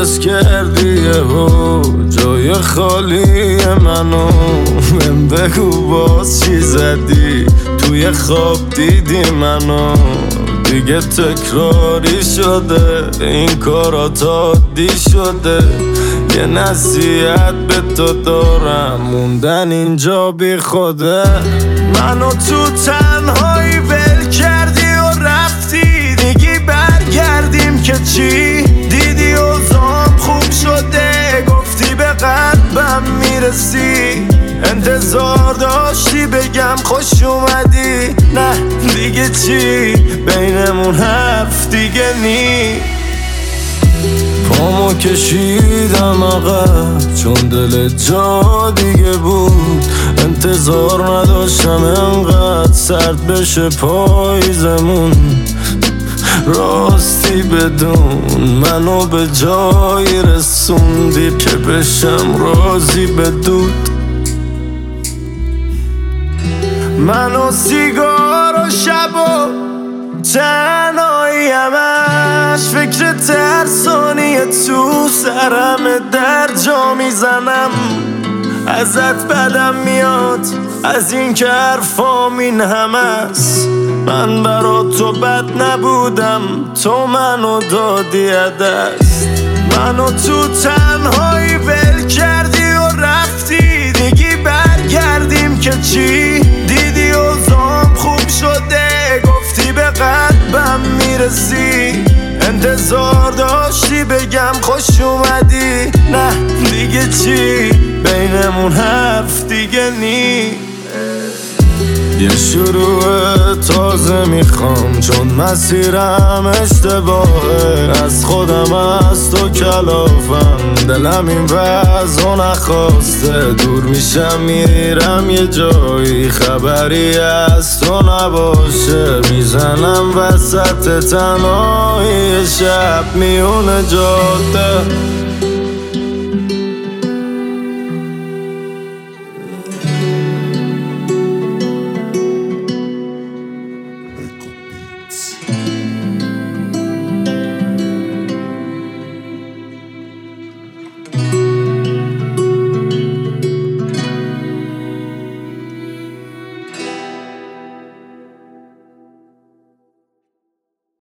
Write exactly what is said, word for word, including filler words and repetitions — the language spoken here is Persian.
پرس کردی یهو جای خالی منو، بهم بگو باز چی زدی توی خواب دیدی منو. دیگه تکراری شده این کارات عادی شده، یه نصیحت به تو دارم موندن اینجا بی خوده. منو تو تنهایی ول کردی و رفتی، دیگه برگردیم که چی؟ دیدی اوضاعم خوب شده، گفتی به قلبم میرسی، انتظار داشتی بگم خوش اومدی. نه دیگه چی؟ بینمون حرف دیگه نی. پامو کشیدم عقب چون دل جا دیگه بود، انتظار نداشتم انقدر سرد بشه پاییزمون. راستی بدون منو به جایی رسوندی که بشم راضی بدود. منو سیگار و شب و تنهایی همش فکر ترسانی تو سرم در جا میزنم. ازت بدم میاد از این که حرفام این همه است. من برا تو بد نبودم تو منو دادی دست. منو تو تنهایی ول کردی و رفتی، دیگه برگردیم که چی؟ دیدی اوضاعم خوب شده، گفتی به قلبم میرسی، انتظار داشتی بگم خوش اومدی. نه دیگه چی؟ بینمون حرف دیگه نی. یه شروع تازه میخوام چون مسیرم اشتباهه، از خودم از تو کلافم، دلم این وضع نخواسته. دور میشم میرم یه جایی خبری از تو نباشه، میزنم وسط تنهایی شب میون جاده.